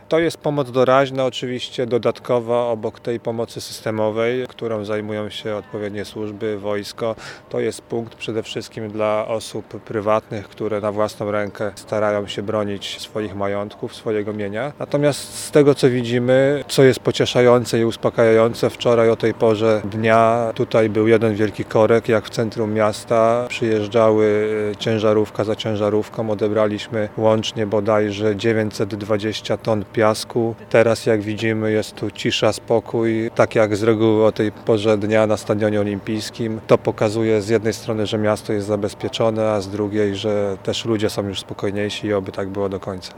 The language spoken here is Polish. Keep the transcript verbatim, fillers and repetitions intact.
To jest pomoc doraźna, oczywiście dodatkowa obok tej pomocy systemowej, którą zajmują się odpowiednie służby, wojsko. To jest punkt przede wszystkim dla osób prywatnych, które na własną rękę starają się bronić swoich majątków, swojego mienia. Natomiast z tego, co widzimy, co jest pocieszające i uspokajające, wczoraj o tej porze dnia tutaj był jeden wielki korek, jak w centrum miasta przyjeżdżały ciężarówka za ciężarówką, odebraliśmy łącznie bodajże dziewięćset dwadzieścia ton piasku. Teraz, jak widzimy, jest tu cisza, spokój, tak jak z reguły o tej porze dnia na Stadionie Olimpijskim. To pokazuje z jednej strony, że miasto jest zabezpieczone, a z drugiej, że też ludzie są już spokojniejsi i oby tak było do końca.